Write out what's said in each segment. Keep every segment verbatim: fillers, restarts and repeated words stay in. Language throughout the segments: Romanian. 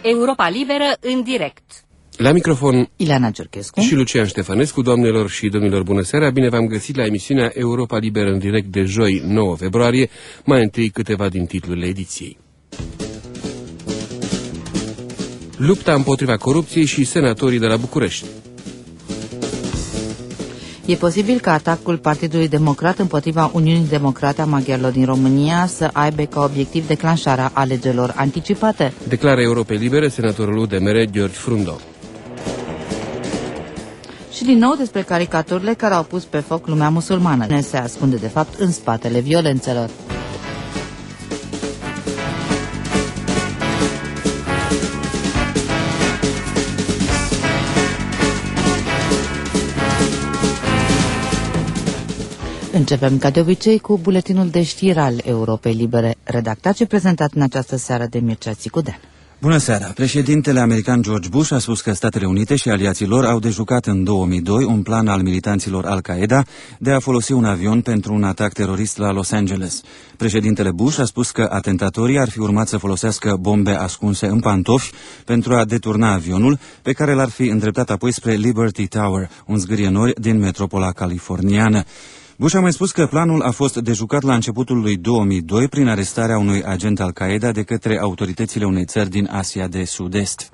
Europa Liberă în direct. La microfon Ileana Giurchescu și Lucian Ștefănescu. Doamnelor și domnilor, bună seara! Bine v-am găsit la emisiunea Europa Liberă în direct de joi, nouă februarie. Mai întâi câteva din titlurile ediției. Lupta împotriva corupției și senatorii de la București. E posibil ca atacul Partidului Democrat împotriva Uniunii Democrate a Maghiarilor din România să aibă ca obiectiv declanșarea alegerilor anticipate. Declară Europei Libere senatorul U D M R Gheorghe Frundo. Și din nou despre caricaturile care au pus pe foc lumea musulmană. Ne se ascunde de fapt în spatele violențelor. Începem ca de obicei cu buletinul de știri al Europei Libere, redactat și prezentat în această seară de Mircea Țicudean. Bună seara! Președintele american George Bush a spus că Statele Unite și aliații lor au dejucat în două mii doi un plan al militanților Al-Qaeda de a folosi un avion pentru un atac terorist la Los Angeles. Președintele Bush a spus că atentatorii ar fi urmat să folosească bombe ascunse în pantofi pentru a deturna avionul, pe care l-ar fi îndreptat apoi spre Liberty Tower, un zgârie nori din metropola californiană. Bush a mai spus că planul a fost dejucat la începutul lui două mii doi prin arestarea unui agent Al-Qaeda de către autoritățile unei țări din Asia de Sud-Est.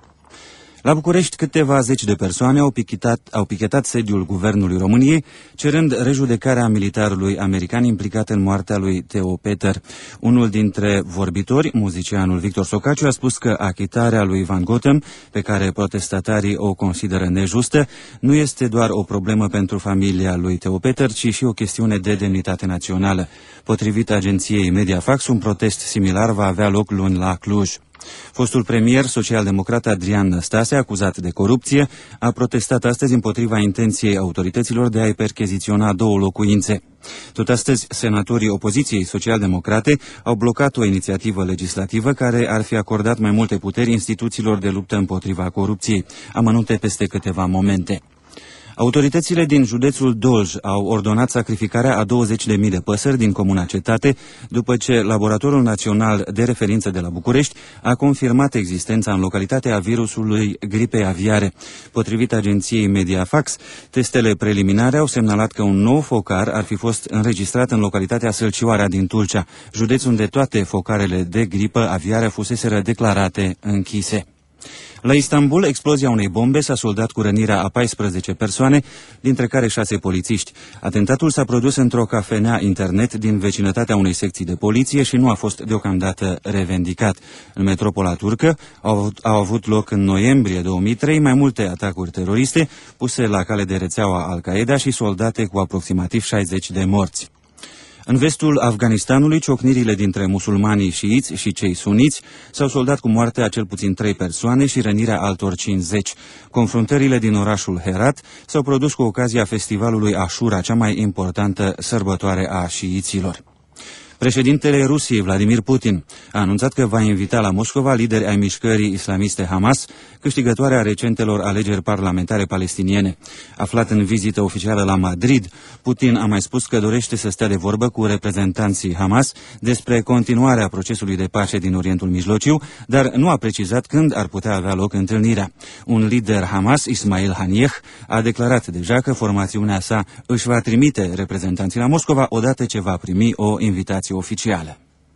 La București, câteva zeci de persoane au pichetat, au pichetat sediul Guvernului României, cerând rejudecarea militarului american implicat în moartea lui Theo Peter. Unul dintre vorbitori, muzicianul Victor Socaciu, a spus că achitarea lui Van Gotem, pe care protestatarii o consideră nejustă, nu este doar o problemă pentru familia lui Theo Peter, ci și o chestiune de demnitate națională. Potrivit agenției Mediafax, un protest similar va avea loc luni la Cluj. Fostul premier social-democrat Adrian Năstase, acuzat de corupție, a protestat astăzi împotriva intenției autorităților de a-i percheziționa două locuințe. Tot astăzi, senatorii opoziției social-democrate au blocat o inițiativă legislativă care ar fi acordat mai multe puteri instituțiilor de luptă împotriva corupției. Amănunte peste câteva momente. Autoritățile din județul Dolj au ordonat sacrificarea a douăzeci de mii de păsări din comuna Cetate, după ce Laboratorul Național de Referință de la București a confirmat existența în localitate a virusului gripei aviare. Potrivit agenției Mediafax, testele preliminare au semnalat că un nou focar ar fi fost înregistrat în localitatea Sălcioara din Tulcea, județ unde toate focarele de gripă aviară fuseseră declarate închise. La Istanbul, explozia unei bombe s-a soldat cu rănirea a paisprezece persoane, dintre care șase polițiști. Atentatul s-a produs într-o cafenea internet din vecinătatea unei secții de poliție și nu a fost deocamdată revendicat. În metropola turcă au avut, au avut loc în noiembrie două mii trei mai multe atacuri teroriste puse la cale de rețeaua Al-Qaeda și soldate cu aproximativ șaizeci de morți. În vestul Afganistanului, ciocnirile dintre musulmanii șiiți și cei suniți s-au soldat cu moartea a cel puțin trei persoane și rănirea altor cincizeci. Confruntările din orașul Herat s-au produs cu ocazia festivalului Ashura, cea mai importantă sărbătoare a șiiților. Președintele Rusiei, Vladimir Putin, a anunțat că va invita la Moscova lideri ai mișcării islamiste Hamas, câștigătoarea recentelor alegeri parlamentare palestiniene. Aflat în vizită oficială la Madrid, Putin a mai spus că dorește să stea de vorbă cu reprezentanții Hamas despre continuarea procesului de pace din Orientul Mijlociu, dar nu a precizat când ar putea avea loc întâlnirea. Un lider Hamas, Ismail Haniyeh, a declarat deja că formațiunea sa își va trimite reprezentanții la Moscova odată ce va primi o invitație oficială.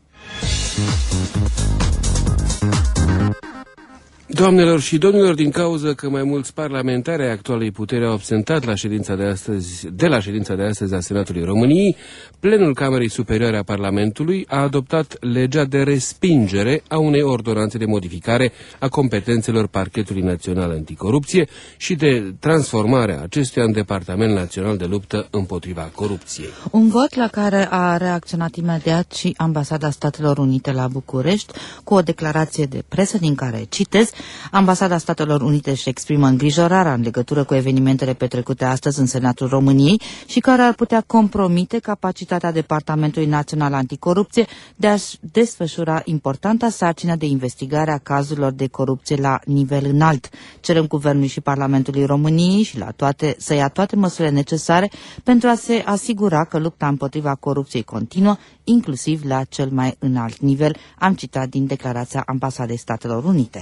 Doamnelor și domnilor, din cauză că mai mulți parlamentari ai actualei puteri au absentat la ședința de astăzi, de la ședința de astăzi a Senatului României, plenul Camerei Superioare a Parlamentului a adoptat legea de respingere a unei ordonanțe de modificare a competențelor Parchetului Național Anticorupție și de transformarea acestuia în Departament Național de Luptă împotriva Corupției. Un vot la care a reacționat imediat și Ambasada Statelor Unite la București cu o declarație de presă din care citez: Ambasada Statelor Unite își exprimă îngrijorarea în legătură cu evenimentele petrecute astăzi în Senatul României și care ar putea compromite capacitatea Departamentului Național Anticorupție de a-și desfășura importanta sarcină de investigare a cazurilor de corupție la nivel înalt. Cerem Guvernului și Parlamentului României și la toate, să ia toate măsurile necesare pentru a se asigura că lupta împotriva corupției continuă, inclusiv la cel mai înalt nivel, am citat din declarația Ambasadei Statelor Unite.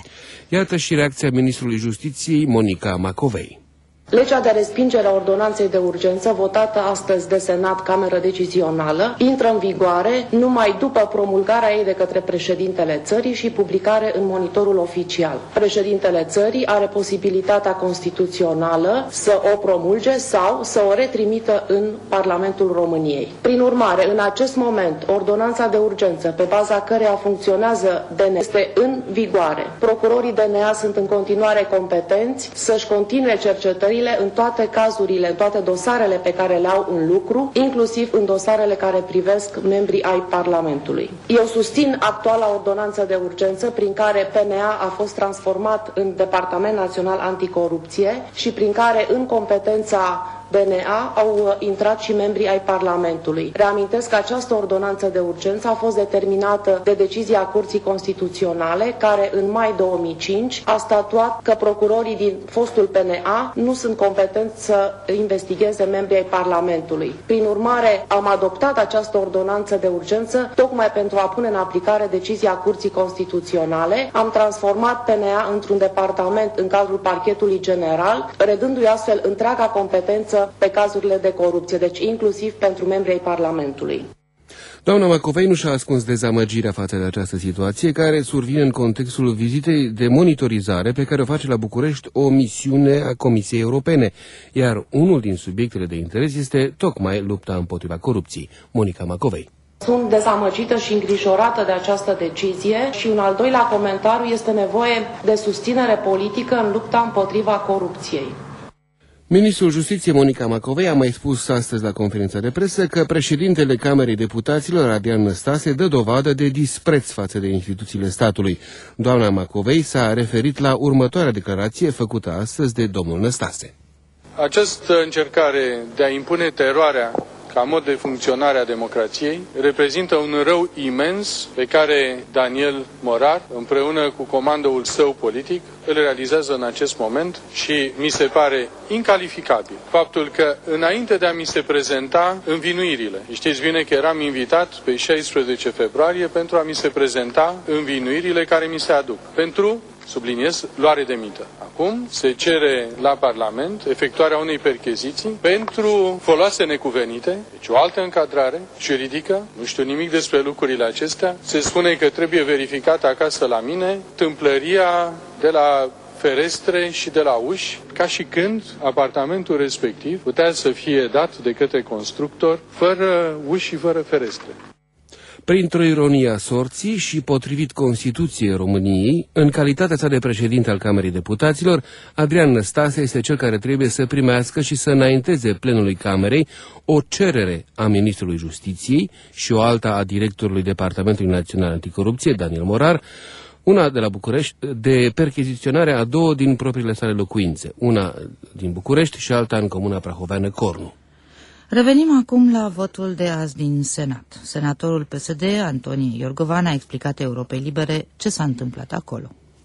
Iată și reacția ministrului Justiției, Monica Macovei. Legea de respingere a ordonanței de urgență, votată astăzi de Senat, Cameră Decizională, intră în vigoare numai după promulgarea ei de către președintele țării și publicare în monitorul oficial. Președintele țării are posibilitatea constituțională să o promulge sau să o retrimită în Parlamentul României. Prin urmare, în acest moment, ordonanța de urgență, pe baza căreia funcționează D N A, este în vigoare. Procurorii D N A sunt în continuare competenți să-și continue cercetările în toate cazurile, în toate dosarele pe care le au în lucru, inclusiv în dosarele care privesc membrii ai Parlamentului. Eu susțin actuala ordonanță de urgență prin care P N A a fost transformat în Departament Național Anticorupție și prin care în competența D N A au intrat și membrii ai Parlamentului. Reamintesc că această ordonanță de urgență a fost determinată de decizia Curții Constituționale, care în mai două mii cinci a statuat că procurorii din fostul P N A nu sunt competenți să investigheze membrii ai Parlamentului. Prin urmare, am adoptat această ordonanță de urgență tocmai pentru a pune în aplicare decizia Curții Constituționale. Am transformat P N A într-un departament în cadrul Parchetului General, redându-i astfel întreaga competență pe cazurile de corupție, deci inclusiv pentru membrii ai Parlamentului. Doamna Macovei nu și-a ascuns dezamăgirea față de această situație, care survine în contextul vizitei de monitorizare pe care o face la București o misiune a Comisiei Europene, iar unul din subiectele de interes este tocmai lupta împotriva corupției. Monica Macovei. Sunt dezamăgită și îngrijorată de această decizie și un al doilea comentariu: este nevoie de susținere politică în lupta împotriva corupției. Ministrul Justiției, Monica Macovei, a mai spus astăzi la conferința de presă că președintele Camerei Deputaților, Adrian Năstase, dă dovadă de dispreț față de instituțiile statului. Doamna Macovei s-a referit la următoarea declarație făcută astăzi de domnul Năstase. Această încercare de a impune teroarea ca mod de funcționare a democrației reprezintă un rău imens pe care Daniel Morar, împreună cu comandul său politic, îl realizează în acest moment și mi se pare incalificabil faptul că înainte de a mi se prezenta învinuirile, știți bine că eram invitat pe șaisprezece februarie pentru a mi se prezenta învinuirile care mi se aduc pentru, subliniez, luare de mită. Acum se cere la Parlament efectuarea unei percheziții pentru foloase necuvenite, deci o altă încadrare juridică, nu știu nimic despre lucrurile acestea. Se spune că trebuie verificat acasă la mine tâmplăria de la ferestre și de la uși, ca și când apartamentul respectiv putea să fie dat de către constructor fără uși și fără ferestre. Printr-o ironie a sorții și potrivit Constituției României, în calitatea sa de președinte al Camerei Deputaților, Adrian Năstase este cel care trebuie să primească și să înainteze plenului Camerei o cerere a Ministrului Justiției și o alta a directorului Departamentului Național Anticorupție, Daniel Morar, una de la București, de percheziționare a două din propriile sale locuințe, una din București și alta în comuna prahoveană Cornu. Revenim acum la votul de azi din Senat. Senatorul P S D, Antonie Iorgovan, a explicat Europei Libere ce s-a întâmplat acolo.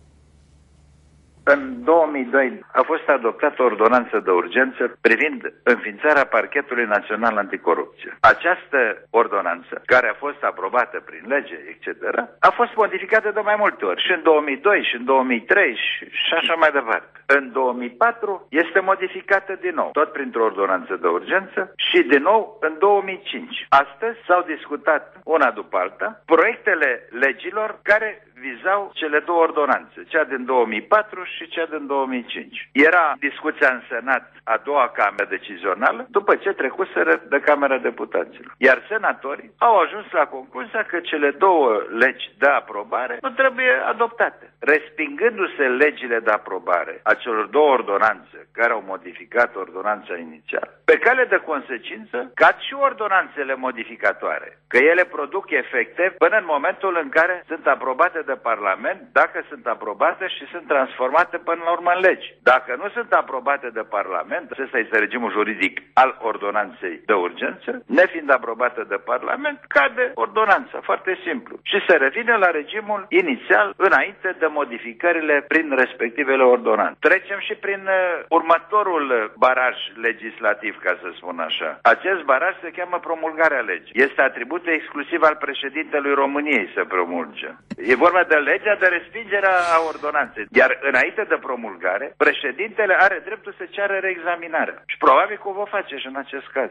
În două mii doi a fost adoptată o ordonanță de urgență privind înființarea Parchetului Național Anticorupție. Această ordonanță, care a fost aprobată prin lege, et cetera, a fost modificată de mai multe ori, și în două mii doi, și în două mii trei, și, și așa mai departe. În două mii patru este modificată din nou, tot printr-o ordonanță de urgență, și din nou în două mii cinci. Astăzi s-au discutat una după alta proiectele legilor care vizau cele două ordonanțe, cea din două mii patru și cea din două mii cinci. Era discuția în Senat a doua cameră decizională, după ce trecuseră de Camera Deputaților. Iar senatorii au ajuns la concluzia că cele două legi de aprobare nu trebuie adoptate, respingându-se legile de aprobare a celor două ordonanțe care au modificat ordonanța inițială. Pe cale de consecință, cad și ordonanțele modificatoare, că ele produc efecte până în momentul în care sunt aprobate de Parlament, dacă sunt aprobate și sunt transformate până la urmă în legi. Dacă nu sunt aprobate de Parlament, acesta este regimul juridic al ordonanței de urgență, nefiind aprobate de Parlament, cade ordonanța, foarte simplu. Și se revine la regimul inițial înainte de modificările prin respectivele ordonanțe. Trecem și prin uh, următorul baraj legislativ, ca să spun așa. Acest baraj se cheamă promulgarea legii. Este atribut exclusiv al președintelui României să promulge. E vorba vorba de legea de respingere a ordonanței. Iar înainte de promulgare, președintele are dreptul să ceară reexaminarea. Și probabil că o va face și în acest caz.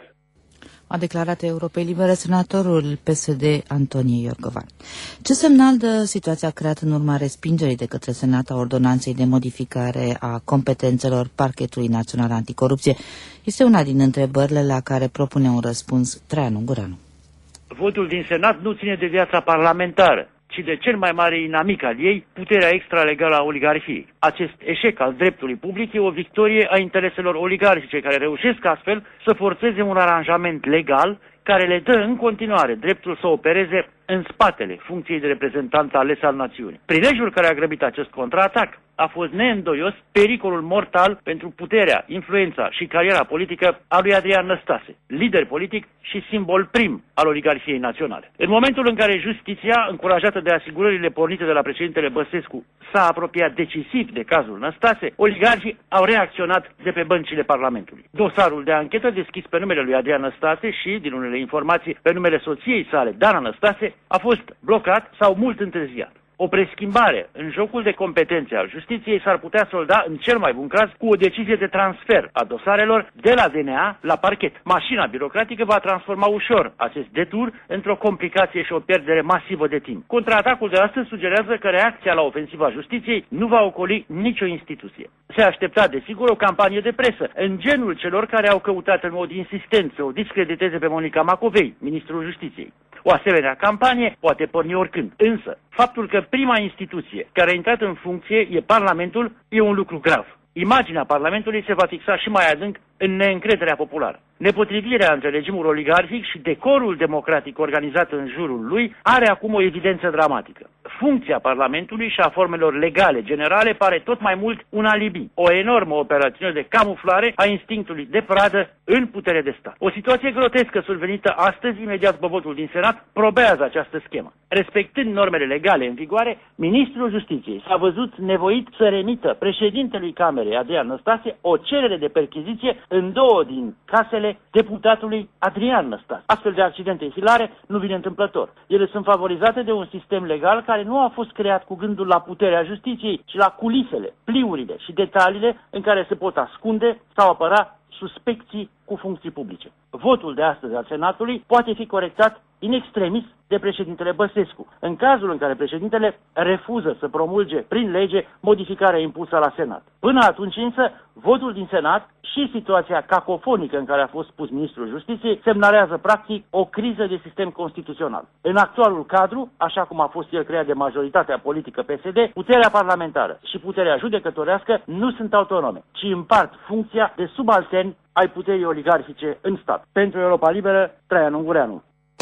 A declarat Europei Libere senatorul P S D Antonie Iorgovan. Ce semnal dă situația creată în urma respingerii de către Senat a ordonanței de modificare a competențelor Parchetului Național Anticorupție? Este una din întrebările la care propune un răspuns Traian Ungureanu. Votul din Senat nu ține de viața parlamentară, ci de cel mai mare inamic al ei, puterea extralegală a oligarhiei. Acest eșec al dreptului public e o victorie a intereselor oligarhice, care reușesc astfel să forțeze un aranjament legal care le dă în continuare dreptul să opereze în spatele funcției de reprezentant ales al națiunii. Prilejul care a grăbit acest contraatac a fost neîndoios pericolul mortal pentru puterea, influența și cariera politică a lui Adrian Năstase, lider politic și simbol prim al oligarhiei naționale. În momentul în care justiția, încurajată de asigurările pornite de la președintele Băsescu, s-a apropiat decisiv de cazul Năstase, oligarhii au reacționat de pe băncile Parlamentului. Dosarul de anchetă deschis pe numele lui Adrian Năstase și, din unele informații, pe numele soției sale, Dana Năstase, a fost blocat sau mult întârziat. O preschimbare în jocul de competențe al justiției s-ar putea solda, în cel mai bun caz, cu o decizie de transfer a dosarelor de la D N A la parchet. Mașina birocratică va transforma ușor acest detur într-o complicație și o pierdere masivă de timp. Contraatacul de astăzi sugerează că reacția la ofensiva justiției nu va ocoli nicio instituție. Se aștepta, desigur, o campanie de presă, în genul celor care au căutat în mod insistent să o discrediteze pe Monica Macovei, ministrul Justiției. O asemenea campanie poate porni oricând. Însă, faptul că prima instituție care a intrat în funcție e Parlamentul e un lucru grav. Imaginea Parlamentului se va fixa și mai adânc în neîncrederea populară. Nepotrivirea între regimul oligarhic și decorul democratic organizat în jurul lui are acum o evidență dramatică. Funcția Parlamentului și a formelor legale generale pare tot mai mult un alibi, o enormă operațiune de camuflare a instinctului de pradă în putere de stat. O situație grotescă survenită astăzi, imediat după votul din Senat, probează această schemă. Respectând normele legale în vigoare, ministrul Justiției s-a văzut nevoit să remită președintelui Camerei, Adrian Năstase, o cerere de perchiziție în două din casele deputatului Adrian Năstase. Astfel de accidente hilare nu vine întâmplător. Ele sunt favorizate de un sistem legal care nu a fost creat cu gândul la puterea justiției, ci la culisele, pliurile și detaliile în care se pot ascunde sau apăra suspecții cu funcții publice. Votul de astăzi al Senatului poate fi corectat in extremis de președintele Băsescu, în cazul în care președintele refuză să promulge prin lege modificarea impusă la Senat. Până atunci însă, votul din Senat și situația cacofonică în care a fost pus ministrul Justiției semnalează practic o criză de sistem constituțional. În actualul cadru, așa cum a fost el creat de majoritatea politică P S D, puterea parlamentară și puterea judecătorească nu sunt autonome, ci împart funcția de subalterni ai puterii oligarhice în stat. Pentru Europa Liberă, Traian Ungureanu.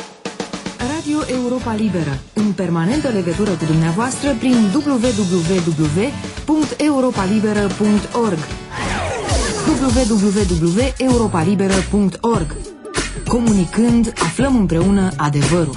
Radio Europa Liberă, în permanentă legătură cu dumneavoastră prin w w w punct europa liberă punct org w w w punct europa liberă punct org. Comunicând, aflăm împreună adevărul.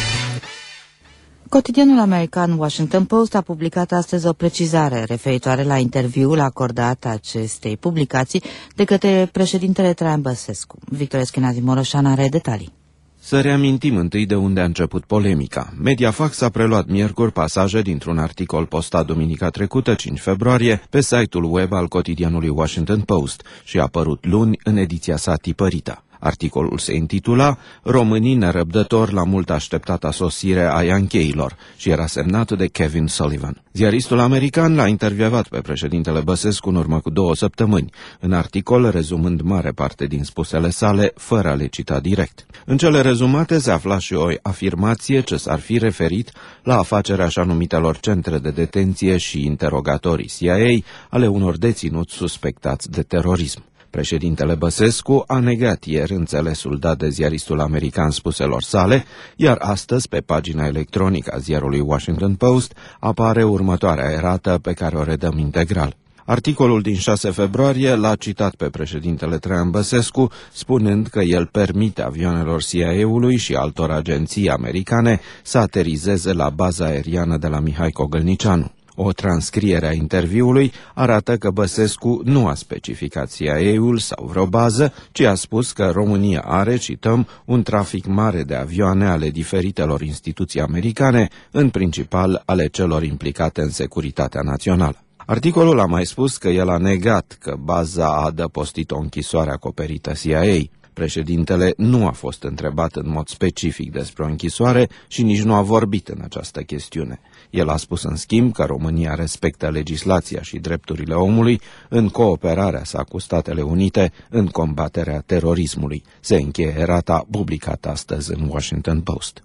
Cotidianul american Washington Post a publicat astăzi o precizare referitoare la interviul acordat acestei publicații de către președintele Traian Băsescu. Victor Eschenazi Moroșan are detalii. Să reamintim întâi de unde a început polemica. Mediafax a preluat miercuri pasaje dintr-un articol postat duminica trecută, cinci februarie, pe site-ul web al cotidianului Washington Post și a apărut luni în ediția sa tipărită. Articolul se intitula Românii nerăbdători la mult așteptata sosire a iancheilor și era semnat de Kevin Sullivan. Ziaristul american l-a intervievat pe președintele Băsescu în urmă cu două săptămâni, în articol rezumând mare parte din spusele sale, fără a le cita direct. În cele rezumate se afla și o afirmație ce s-ar fi referit la afacerea așa numitelor centre de detenție și interogatorii C I A ale unor deținuți suspectați de terorism. Președintele Băsescu a negat ieri înțelesul dat de ziaristul american spuselor sale, iar astăzi, pe pagina electronică a ziarului Washington Post, apare următoarea erată pe care o redăm integral. Articolul din șase februarie l-a citat pe președintele Traian Băsescu, spunând că el permite avioanelor C I A-ului și altor agenții americane să aterizeze la baza aeriană de la Mihai Cogălnicianu. O transcriere a interviului arată că Băsescu nu a specificat C I A-ul sau vreo bază, ci a spus că România are, cităm, un trafic mare de avioane ale diferitelor instituții americane, în principal ale celor implicate în securitatea națională. Articolul a mai spus că el a negat că baza a adăpostit o închisoare acoperită C I A. Președintele nu a fost întrebat în mod specific despre o închisoare și nici nu a vorbit în această chestiune. El a spus în schimb că România respectă legislația și drepturile omului în cooperarea sa cu Statele Unite în combaterea terorismului. Se încheie erata publicată astăzi în Washington Post.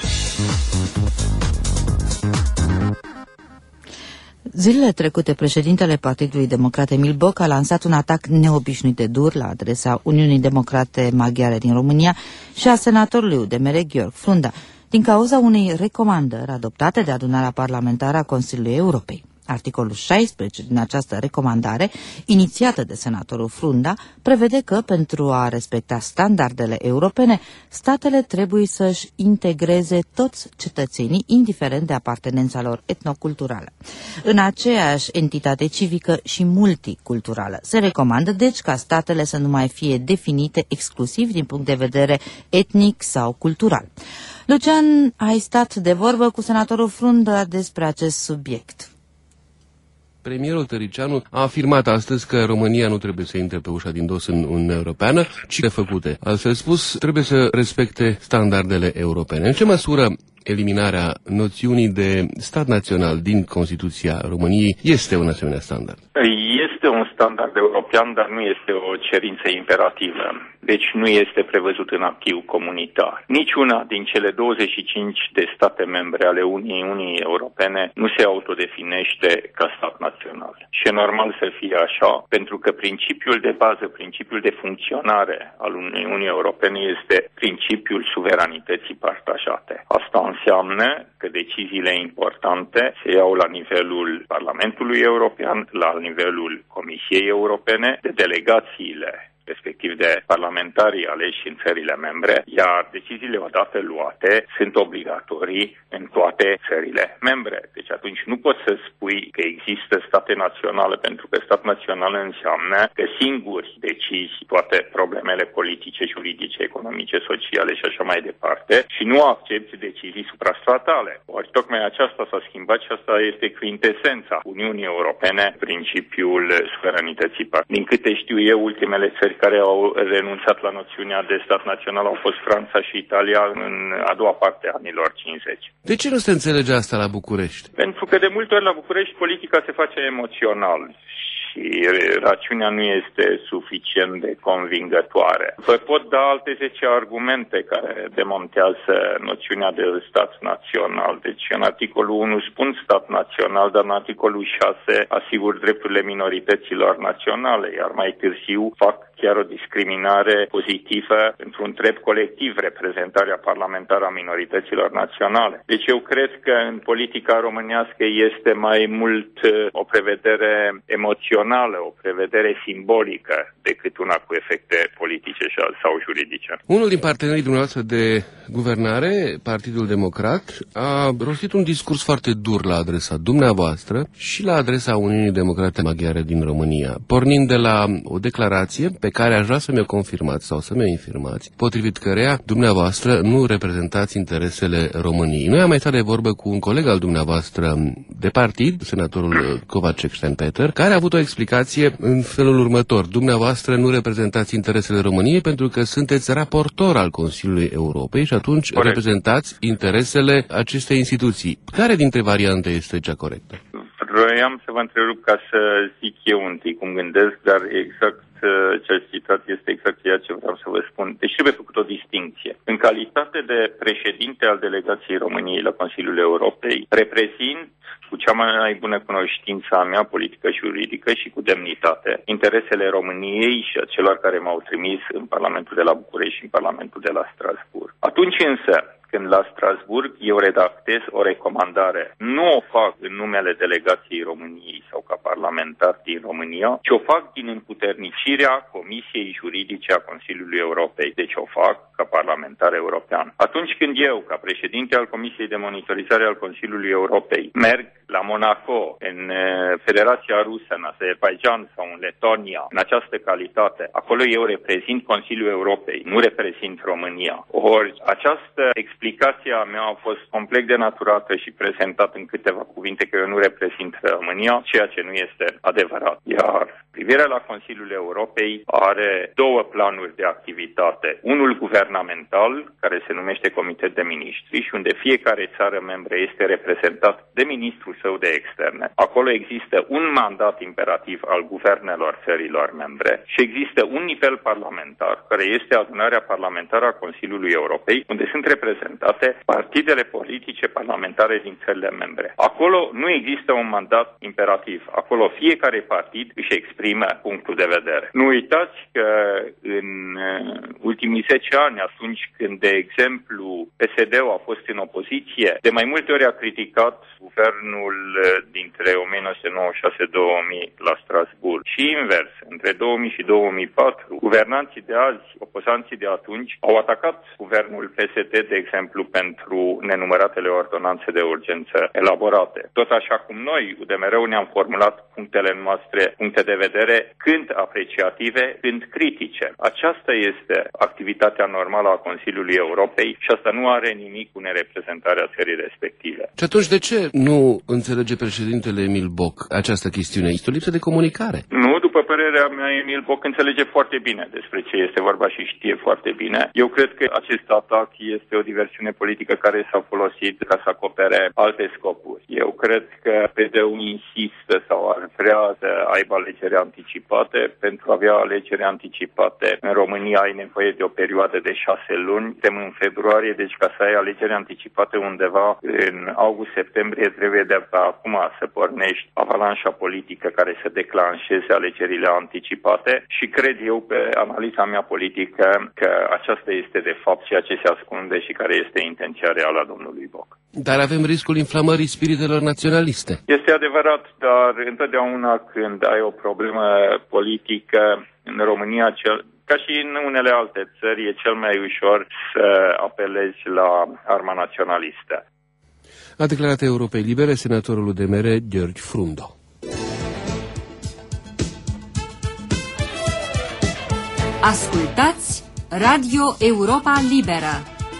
Zilele trecute, președintele Partidului Democrat Emil Boc a lansat un atac neobișnuit de dur la adresa Uniunii Democrate Maghiare din România și a senatorului U D M R Gheorghe Frunda, din cauza unei recomandări adoptate de adunarea parlamentară a Consiliului Europei. Articolul șaisprezece din această recomandare, inițiată de senatorul Frunda, prevede că, pentru a respecta standardele europene, statele trebuie să-și integreze toți cetățenii, indiferent de apartenența lor etnoculturală, în aceeași entitate civică și multiculturală. Se recomandă, deci, ca statele să nu mai fie definite exclusiv din punct de vedere etnic sau cultural. Lucian, ai stat de vorbă cu senatorul Frunda despre acest subiect. Premierul Tăricianu a afirmat astăzi că România nu trebuie să intre pe ușa din dos în Uniunea Europeană, ci de făcute. Altfel spus, trebuie să respecte standardele europene. În ce măsură eliminarea noțiunii de stat național din Constituția României este un asemenea standard? Este un standard european, dar nu este o cerință imperativă. Deci nu este prevăzut în acquis comunitar. Niciuna din cele douăzeci și cinci de state membre ale Uniunii Europene nu se autodefinește ca stat național. Și e normal să fie așa, pentru că principiul de bază, principiul de funcționare al Uniunii Europene este principiul suveranității partajate. Asta înseamnă că deciziile importante se iau la nivelul Parlamentului European, la nivelul Comisiei Europene, de delegațiile respectiv de parlamentarii aleși în țările membre, iar deciziile odată luate sunt obligatorii în toate țările membre. Deci atunci nu poți să spui că există state naționale, pentru că stat național înseamnă că singuri decizi toate problemele politice, juridice, economice, sociale și așa mai departe și nu accepti decizii suprastatale. Ori tocmai aceasta s-a schimbat și asta este quintesența Uniunii Europene, principiul suveranității. Din câte știu eu, ultimele țări care au renunțat la noțiunea de stat național au fost Franța și Italia în a doua parte a anilor cincizeci. De ce nu se înțelege asta la București? Pentru că de multe ori la București politica se face emoțional și rațiunea nu este suficient de convingătoare. Vă pot da alte zece argumente care demontează noțiunea de stat național. Deci în articolul unu spun stat național, dar în articolul șase asigur drepturile minorităților naționale, iar mai târziu fac chiar o discriminare pozitivă într-un drept colectiv, reprezentarea parlamentară a minorităților naționale. Deci eu cred că în politica românească este mai mult o prevedere emoțională, o prevedere simbolică, decât una cu efecte politice sau juridice. Unul din partenerii dumneavoastră de guvernare, Partidul Democrat, a rostit un discurs foarte dur la adresa dumneavoastră și la adresa Uniunii Democrate Maghiare din România, pornind de la o declarație pe care aș vrea să mi-o confirmați sau să mi-o infirmați, potrivit căreia dumneavoastră nu reprezentați interesele României. Noi am mai stat de vorbă cu un coleg al dumneavoastră de partid, senatorul Kovacek Steinpeter, care a avut o explicație în felul următor. Dumneavoastră nu reprezentați interesele României pentru că sunteți raportor al Consiliului Europei și atunci Corect. reprezentați interesele acestei instituții. Care dintre variante este cea corectă? Vroiam să vă întrerup ca să zic eu întâi cum gândesc, dar exact ce ați citat este exact ceea ce vreau să vă spun. Deci trebuie făcut o distinție. În calitate de președinte al delegației României la Consiliul Europei, reprezint cu cea mai bună cunoștință a mea politică și juridică și cu demnitate interesele României și a celor care m-au trimis în Parlamentul de la București și în Parlamentul de la Strasbourg. Atunci însă, când la Strasbourg eu redactez o recomandare, nu o fac în numele delegației României sau ca parlamentar din România, ci o fac din împuternicirea Comisiei Juridice a Consiliului Europei. Deci o fac ca parlamentar european. Atunci când eu, ca președinte al Comisiei de Monitorizare al Consiliului Europei, merg la Monaco, în Federația Rusă, în Azerbaijan sau în Letonia, în această calitate, acolo eu reprezint Consiliul Europei, nu reprezint România. Ori această explicație a mea a fost complet denaturată și prezentată în câteva cuvinte că eu nu reprezint România, ceea ce nu este adevărat. Iar privirea la Consiliul Europei are două planuri de activitate. Unul guvernamental, care se numește Comitet de Ministri și unde fiecare țară membră este reprezentat de ministrul său de externe. Acolo există un mandat imperativ al guvernelor țărilor membre și există un nivel parlamentar, care este adunarea parlamentară a Consiliului Europei, unde sunt reprezentate partidele politice parlamentare din țările membre. Acolo nu există un mandat imperativ. Acolo fiecare partid își exprimă punctul de vedere. Nu uitați că în ultimii zece ani, atunci când, de exemplu, P S D-ul a fost în opoziție, de mai multe ori a criticat guvernul dintre o mie nouă sute nouăzeci și șase - două mii la Strasbourg. Și invers, între două mii și două mii patru, guvernanții de azi, opozanții de atunci, au atacat guvernul P S D, de exemplu, pentru nenumăratele ordonanțe de urgență elaborate. Tot așa cum noi, U D M R-ul, ne-am formulat punctele noastre, puncte de vedere, când apreciative, când critice. Aceasta este activitatea normală a Consiliului Europei și asta nu are nimic cu nereprezentarea țării respective. Și atunci de ce nu înțelege președintele Emil Boc această chestiune? Este o lipsă de comunicare. Nu, după părerea mea, Emil Boc înțelege foarte bine despre ce este vorba și știe foarte bine. Eu cred că acest atac este o diversiune politică care s-a folosit ca să acopere alte scopuri. Eu cred că P D-ul insistă sau ar vrea să aibă alegeri anticipate. Pentru a avea alegeri anticipate în România ai nevoie de o perioadă de șase luni. Suntem în februarie, deci ca să ai alegeri anticipate undeva în august-septembrie trebuie de acum să pornești avalanșa politică care să declanșeze alegerile anticipate și cred eu pe analiza mea politică că aceasta este de fapt ceea ce se ascunde și care este intenția reală a domnului Boc. Dar avem riscul inflamării spiritelor naționaliste. Este adevărat, dar întotdeauna când ai o problemă politică în România, cel, ca și în unele alte țări, e cel mai ușor să apelezi la arma naționalistă. A declarat Europei Libere senatorul U D M R Gheorghe Frundo. Ascultați Radio Europa Liberă.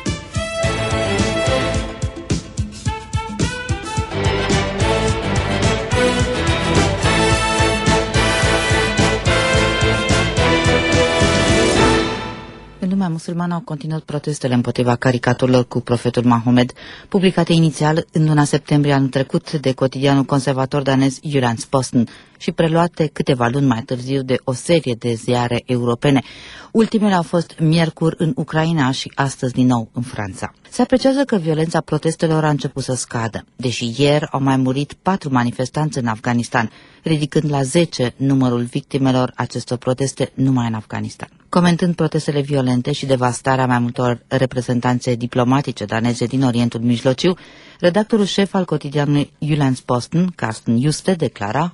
În lumea musulmană au continuat protestele împotriva caricaturilor cu profetul Mahomed, publicate inițial în luna septembrie anul trecut de cotidianul conservator danez Jyllands-Posten și preluate câteva luni mai târziu de o serie de ziare europene. Ultimele au fost miercuri în Ucraina și astăzi din nou în Franța. Se apreciază că violența protestelor a început să scadă, deși ieri au mai murit patru manifestanți în Afganistan, ridicând la zece numărul victimelor acestor proteste numai în Afganistan. Comentând protestele violente și devastarea mai multor reprezentanțe diplomatice daneze din Orientul Mijlociu, redactorul șef al cotidianului Jyllands-Posten, Carsten Juste, declara: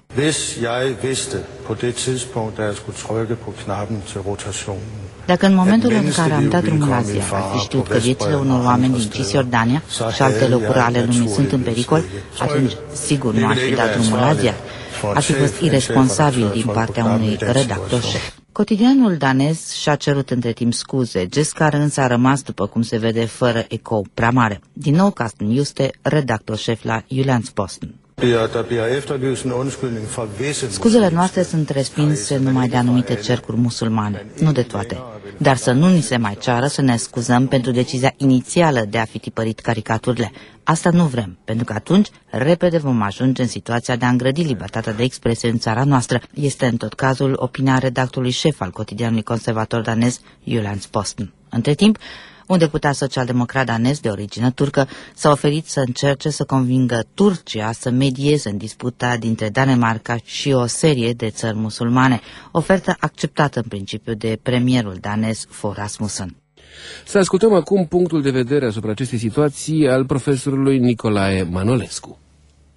Dacă în momentul în care am dat drumul la ziar ar fi știut că viețile unor oameni din Cisjordania și alte locuri ale lumii sunt în pericol, atunci sigur nu aș fi dat drumul la ziar. Ar fi fost irresponsabil din partea unui redactor șef. Cotidianul danez și-a cerut între timp scuze, gest care însă a rămas, după cum se vede, fără ecou prea mare. Din nou, Carsten Juste, redactor șef la Jyllands-Posten. Scuzele noastre sunt respinse numai de anumite cercuri musulmane, nu de toate. Dar să nu ni se mai ceară să ne scuzăm pentru decizia inițială de a fi tipărit caricaturile. Asta nu vrem, pentru că atunci repede vom ajunge în situația de a îngrădi libertatea de expresie în țara noastră. Este în tot cazul opinia redactorului șef al cotidianului conservator danez Jyllands-Posten. Între timp, un deputat social-democrat danez de origine turcă s-a oferit să încerce să convingă Turcia să medieze în disputa dintre Danemarca și o serie de țări musulmane, ofertă acceptată în principiu de premierul danez Fogh Rasmussen. Să ascultăm acum punctul de vedere asupra acestei situații al profesorului Nicolae Manolescu.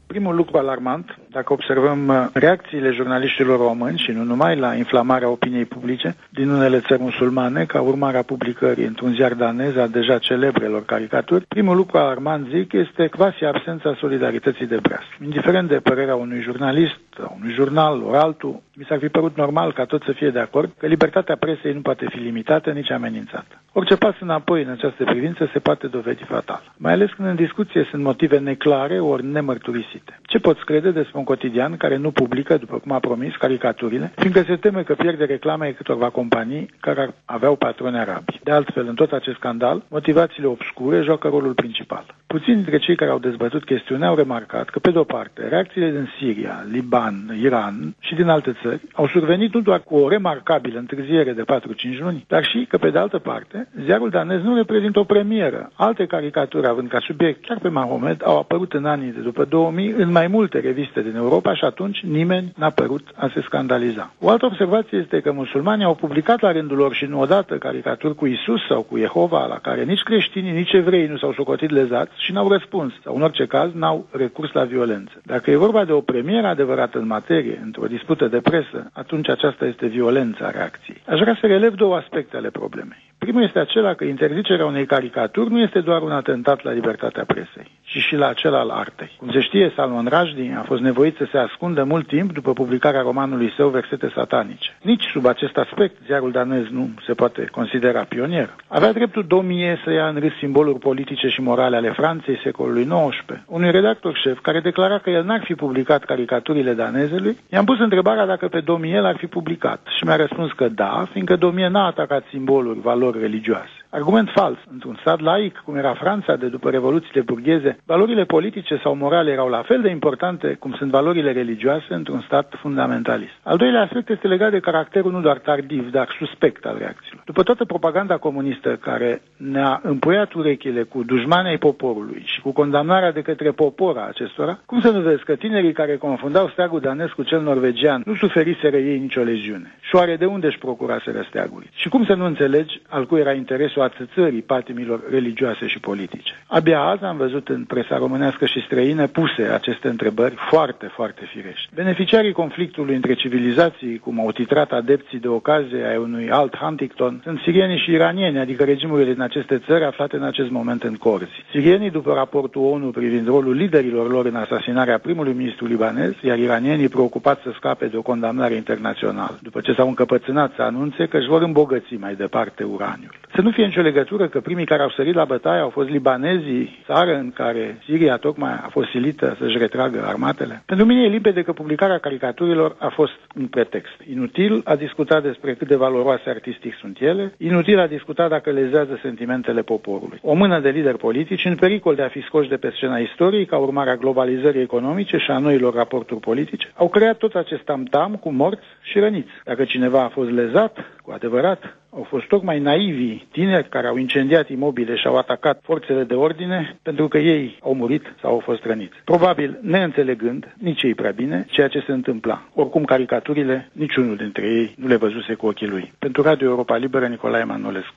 Primul lucru alarmant, dacă observăm reacțiile jurnaliștilor români și nu numai la inflamarea opiniei publice din unele țări musulmane, ca urmare a publicării într-un ziar danez a deja celebrelor caricaturi, primul lucru alarmant, zic, este quasi absența solidarității de breas. Indiferent de părerea unui jurnalist, a unui jurnal, ori altul, mi s-ar fi părut normal ca toți să fie de acord că libertatea presei nu poate fi limitată, nici amenințată. Orice pas înapoi în această privință se poate dovedi fatal, mai ales când în discuție sunt motive neclare ori nemărturisite. Ce poți crede despre un cotidian care nu publică, după cum a promis, caricaturile, fiindcă se teme că pierde reclame câtorva companii care aveau patroni arabi? De altfel, în tot acest scandal, motivațiile obscure joacă rolul principal. Puțini dintre cei care au dezbătut chestiunea au remarcat că, pe de-o parte, reacțiile din Siria, Liban, Iran și din alte țări au survenit nu doar cu o remarcabilă întârziere de patru-cinci luni, dar și că, pe de altă parte, ziarul danez nu reprezintă o premieră. Alte caricaturi, având ca subiect chiar pe Mahomed, au apărut în anii de după două mii în mai multe reviste din Europa și atunci nimeni n-a părut a se scandaliza. O altă observație este că musulmanii au publicat la rândul lor și nu odată caricaturi cu Isus sau cu Jehova, la care nici creștinii, nici evreii nu s-au socotit lezați și n-au răspuns, sau în orice caz n-au recurs la violență. Dacă e vorba de o premieră adevărată în materie, într-o dispută de presă, atunci aceasta este violența reacției. Aș vrea să relev două aspecte ale problemei. Primul este acela că interzicerea unei caricaturi nu este doar un atentat la libertatea presei, ci și la acela al artei. Cum se știe, Salman Rushdie a fost nevoit să se ascundă mult timp după publicarea romanului său Versete satanice. Nici sub acest aspect, ziarul danez nu se poate considera pionier. Avea dreptul Daumier să ia în râs simboluri politice și morale ale Franței secolului nouăsprezece. Unui redactor șef care declara că el n-ar fi publicat caricaturile danezelui, i-am pus întrebarea dacă pe Daumier l-ar fi publicat și mi-a răspuns că da, fiindcă Daumier n-a atacat simboluri, valori religioase. Argument fals. Într-un stat laic, cum era Franța de după revoluțiile burgheze, valorile politice sau morale erau la fel de importante cum sunt valorile religioase într-un stat fundamentalist. Al doilea aspect este legat de caracterul nu doar tardiv, dar suspect al reacțiilor. După toată propaganda comunistă care ne-a împuiat urechile cu dușmanii ai poporului și cu condamnarea de către popor a acestora, cum să nu vezi că tinerii care confundau steagul danez cu cel norvegian nu suferiseră ei nicio leziune? Și oare de unde își procuraseră steagurile? Și cum să nu înțelegi al cui era interesul atâțării patimilor religioase și politice? Abia azi am văzut în presa românească și străină puse aceste întrebări foarte, foarte firești. Beneficiarii conflictului între civilizații, cum au titrat adepții de ocazie ai unui alt Huntington, sunt sirienii și iranieni, adică regimurile din aceste țări aflate în acest moment în corzi. Sirienii, după raportul ONU privind rolul liderilor lor în asasinarea primului ministru libanez, iar iranienii preocupați să scape de o condamnare internațională, după ce s-au încăpățânat să anunțe că își vor îmbogăți mai departe uraniul. Să nu fie nicio legătură că primii care au sărit la bătaie au fost libanezii, țară în care Siria tocmai a fost silită să-și retragă armatele? Pentru mine e limpede că publicarea caricaturilor a fost un pretext. Inutil a discutat despre cât de valoroase artistic sunt ele, inutil a discutat dacă lezează sentimentele poporului. O mână de lideri politici în pericol de a fi scoși de pe scena istoriei ca urmare a globalizării economice și a noilor raporturi politice, au creat tot acest tam-tam cu morți și răniți. Dacă cineva a fost lezat, cu adevărat, au fost tocmai naivii tineri care au incendiat imobile și au atacat forțele de ordine pentru că ei au murit sau au fost răniți. Probabil neînțelegând nici ei prea bine ceea ce se întâmpla. Oricum, caricaturile, niciunul dintre ei nu le văzuse cu ochii lui. Pentru Radio Europa Liberă, Nicolae Manolescu.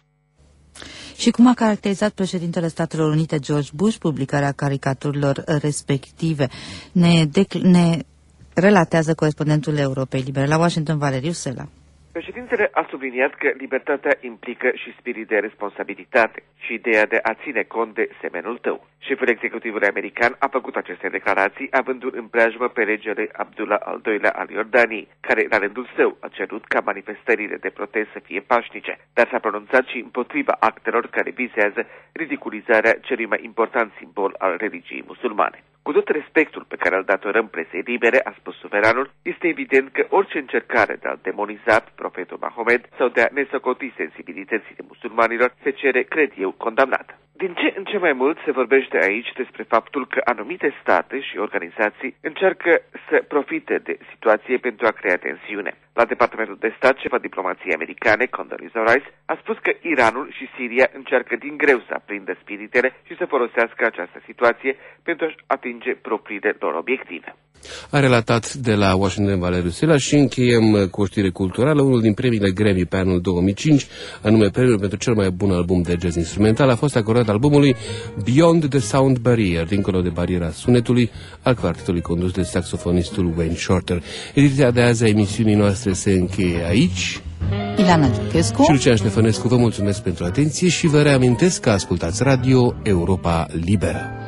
Și cum a caracterizat președintele Statelor Unite George Bush publicarea caricaturilor respective? Ne, ne relatează corespondentul Europei Libere la Washington, Valeriu Sela. Președintele a subliniat că libertatea implică și spirit de responsabilitate și ideea de a ține cont de semenul tău. Șeful executivului american a făcut aceste declarații avându-l în preajmă pe regele Abdullah al doilea al Iordaniei, care la rândul său a cerut ca manifestările de protest să fie pașnice, dar s-a pronunțat și împotriva actelor care vizează ridiculizarea celui mai important simbol al religiei musulmane. Cu tot respectul pe care îl datorăm presei libere, a spus suveranul, este evident că orice încercare de a demoniza profetul Mahomed sau de a nesocoti sensibilitățile musulmanilor se cere, cred eu, condamnată. Din ce în ce mai mult se vorbește aici despre faptul că anumite state și organizații încearcă să profite de situație pentru a crea tensiune. La Departamentul de Stat, șefa diplomației americane, Condoleezza Rice, a spus că Iranul și Siria încearcă din greu să aprindă spiritele și să folosească această situație pentru a-și atinge propriile lor obiective. A relatat de la Washington Valeriu Sela și încheiem cu o știre culturală. Unul din premiile Grammy pe anul două mii cinci, anume premiul pentru cel mai bun album de jazz instrumental, a fost acordat albumului Beyond the Sound Barrier, dincolo de bariera sunetului, al quartetului condus de saxofonistul Wayne Shorter. Ediția de azi a emisiunii noastre se încheie aici. Ileana Giuchescu și Lucian Ștefănescu vă mulțumesc pentru atenție și vă reamintesc că ascultați Radio Europa Liberă.